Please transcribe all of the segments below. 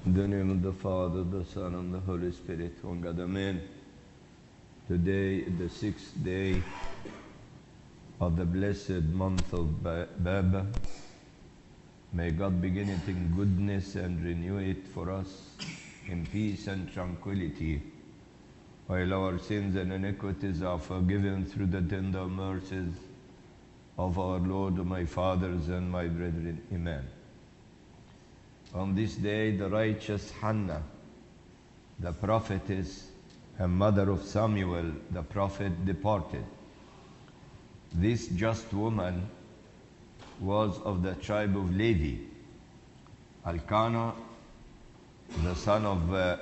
In the name of the Father, the Son, and the Holy Spirit, one God, Amen. Today, the 6th day of the blessed month of Baba. May God begin it in goodness and renew it for us in peace and tranquility, while our sins and iniquities are forgiven through the tender mercies of our Lord, my fathers and my brethren. Amen. On this day, the righteous Hannah, the prophetess and mother of Samuel, the prophet, departed. This just woman was of the tribe of Levi. Elkanah, the son of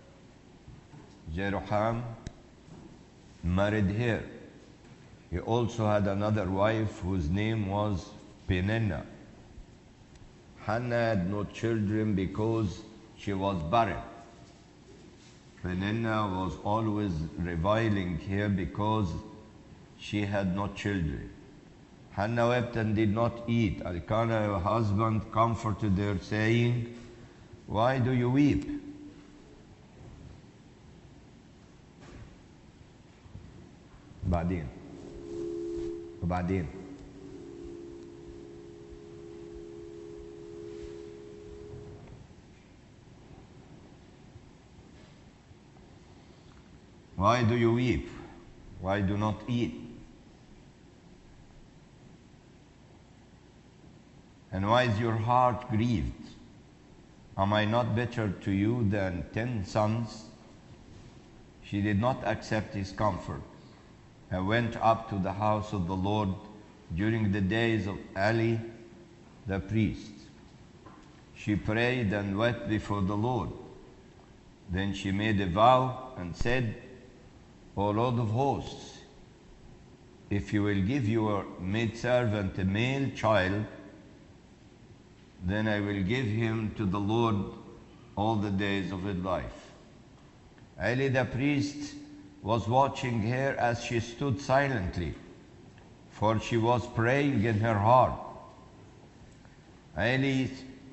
Jeroham, married her. He also had another wife whose name was Peninnah. Hannah had no children because she was barren. Peninnah was always reviling her because she had no children. Hannah wept and did not eat. Elkanah, her husband, comforted her, saying, "Why do you weep?" بعدين Why do you weep? Why do not eat? And why is your heart grieved? Am I not better to you than 10 sons? She did not accept his comfort and went up to the house of the Lord during the days of Eli the priest. She prayed and wept before the Lord. Then she made a vow and said, "O Lord of hosts, if you will give your maidservant a male child, then I will give him to the Lord all the days of his life." Eli the priest was watching her as she stood silently, for she was praying in her heart. Eli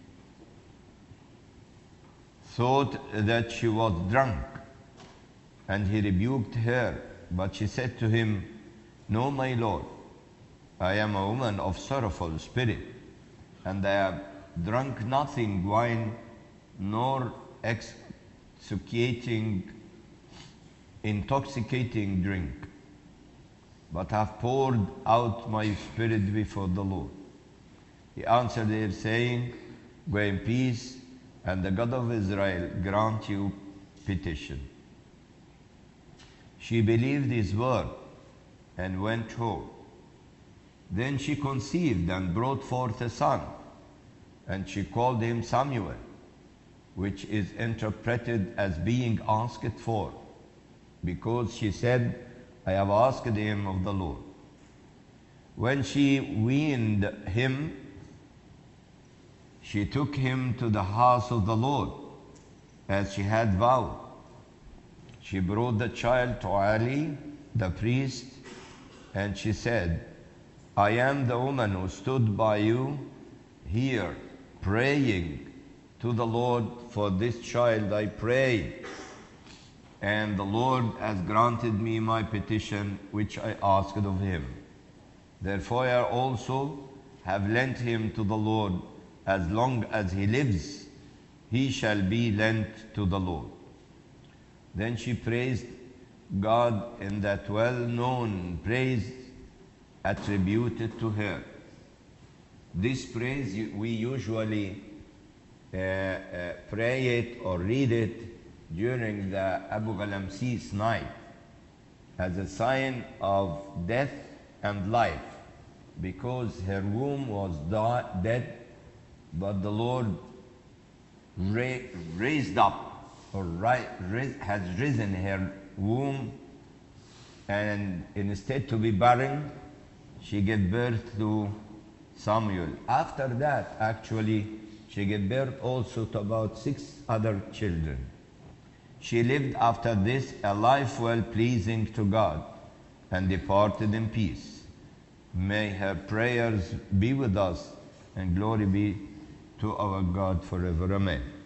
thought that she was drunk, and he rebuked her. But she said to him, "No, my Lord, I am a woman of sorrowful spirit, and I have drunk nothing wine nor intoxicating drink, but have poured out my spirit before the Lord." He answered her, saying, "Go in peace, and the God of Israel grant you petition." She believed his word and went home. Then she conceived and brought forth a son, and she called him Samuel, which is interpreted as being asked for, because she said, "I have asked him of the Lord." When she weaned him, she took him to the house of the Lord, as she had vowed. She brought the child to Eli, the priest, and she said, "I am the woman who stood by you here, praying to the Lord for this child. I prayed, and the Lord has granted me my petition, which I asked of him. Therefore I also have lent him to the Lord. As long as he lives, he shall be lent to the Lord." Then she praised God in that well-known praise attributed to her. This praise, we usually pray it or read it during the Abu Ghalamsis night as a sign of death and life, because her womb was dead, but the Lord raised up, or has risen her womb, and instead to be barren, she gave birth to Samuel. After that, actually, she gave birth also to about 6 other children. She lived after this a life well pleasing to God, and departed in peace. May her prayers be with us, and glory be to our God forever. Amen.